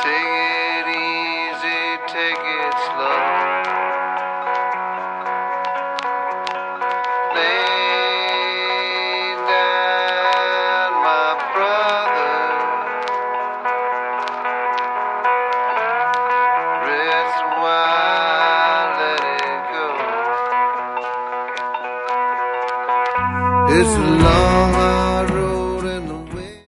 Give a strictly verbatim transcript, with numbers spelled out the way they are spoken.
Take it easy, take it slow. Lay down, my brother. Rest a while, let it go. It's a long